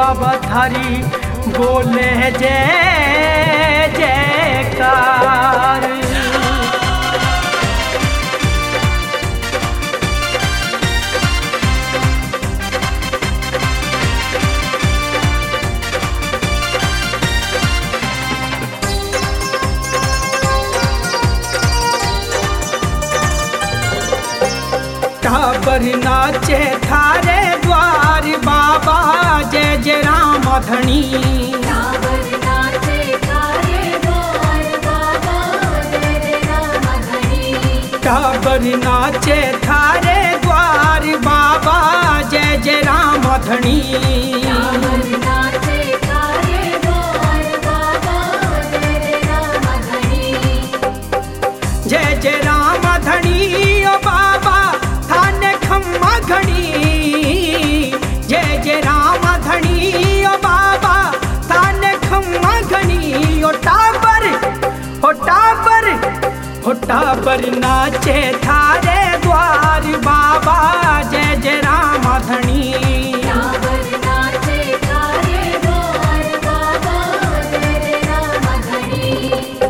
बाबा थारी बोले जय जयकार। टाबर नाचे थारे द्वार बाबा जय जय राम धनी। टाबर नाचे थारे द्वार बाबा जय जय राम धनी। टाबर नाचे थारे द्वार बाबा जय जय राम धनी। टाबर नाचे थारे द्वार बाबा जय जय राम धनी। जय जय राम धनी ओ बाबा थाने खम्मा घड़ी। जय जय राम धनी ओ बाबा थाने खम्मा घड़ी। ओ टाबर ओ टाबर ओ टाबर नाचे थारे द्वार बाबा जय जय राम धनी। टाबर नाचे थारे द्वार बाबा जय जय राम धनी।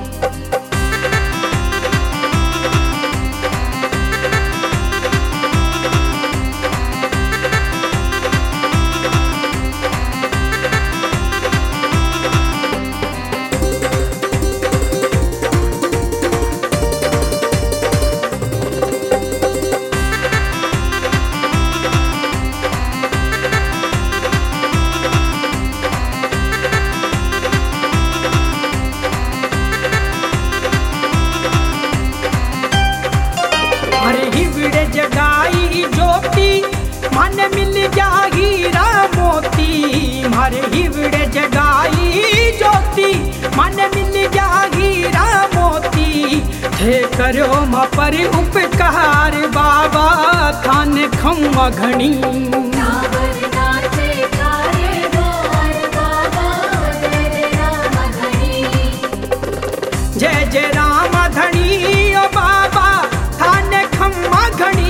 जगाई ज्योति मन मिल गया हीरा मोती। मारे हिवड़े जगाई ज्योति मन मिल गया हीरा मोती। थे करो मां पर उपकार बाबा थाने खम्मा घनी। टाबर नाचे थारे द्वार बाबा जय जय राम धनी। जय जय राम धनी ओ बाबा थाने खम्मा घनी।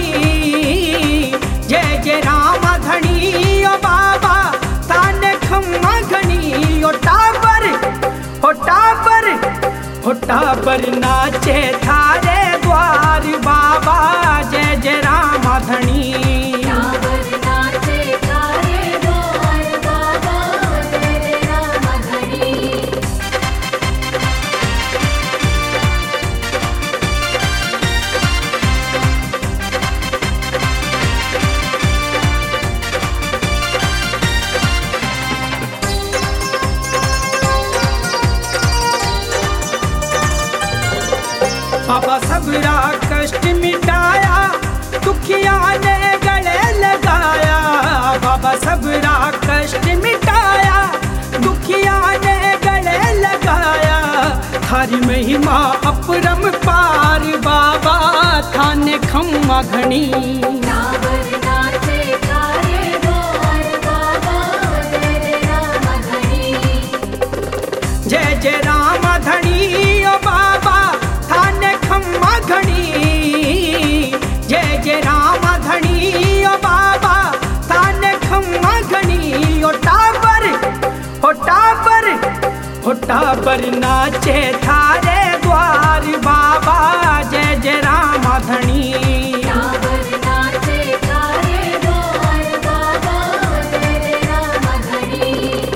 जय जय राम धनी ओ बाबा थाने खम्मा घनी। ओ टाबर ओ टाबर ओ टाबर नाचे थारे द्वार बाबा जय जय राम धनी। टाबर नाचे थारे द्वार बाबा जय जय राम धनी। बाबा सबरा कष्ट मिटाया दुखिया ने गले लगाया। बाबा सबरा कष्ट मिटाया दुखिया ने गले लगाया। थारी महिमा अपरम पार बाबा थाने खम्मा घनी। टाबर नाचे थारे द्वार बाबा जय जय राम धनी। जय जय राम धनी ओ बाबा थाने खम्मा घनी। जय जय राम धनी ओ बाबा थाने खम्मा घनी। ओ टाबर ओ टाबर ओ टाबर नाचे थारे द्वार बाबा जय जय राम धनी। टाबर नाचे थारे द्वार बाबा जय जय राम धनी।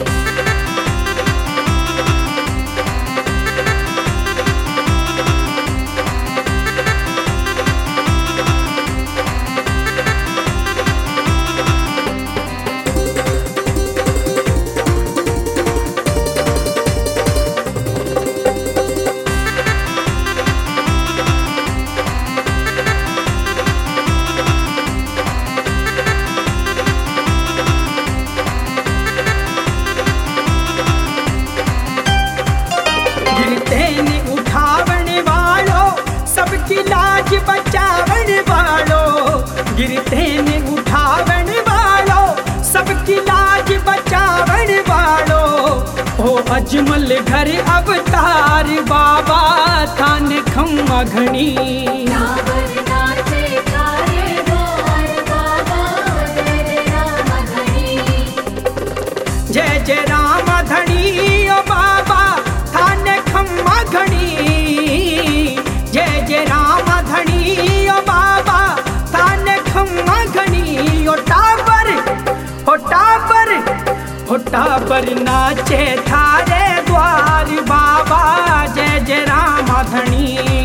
बचावन वालो गिरते ने उठावन वालो सबकी लाज बचावन वालो। ओ अजमल घर अवतार बाबा थाने खम्मा घनी। जय टाबर नाचे थारे द्वार बाबा जय जय राम धनी।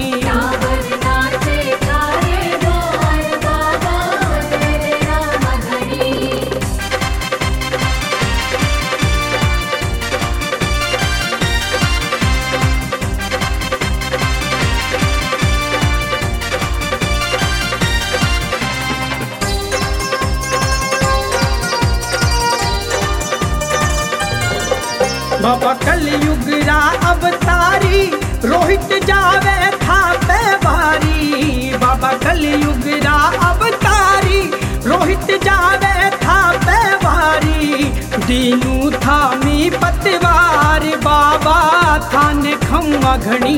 बाबा कलयुग रा अवतारी रोहित जावे था पे भारी। बाबा कलयुग रा अवतारी रोहित जावे था पे भारी। दीनू था मी पतवार बाबा थाने खम्मा घनी।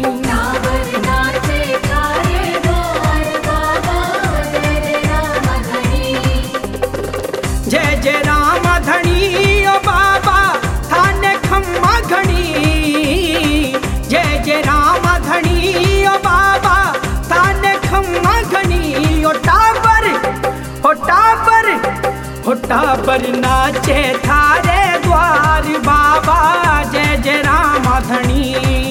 जय जय राम धनी ओ बाबा थाने खम्मा घनी। जय जय राम धनी ओ बाबा थाने खम्मा घनी। ओ टाबर ओ टाबर ओ टाबर नाचे थारे द्वार बाबा जय जय राम धनी।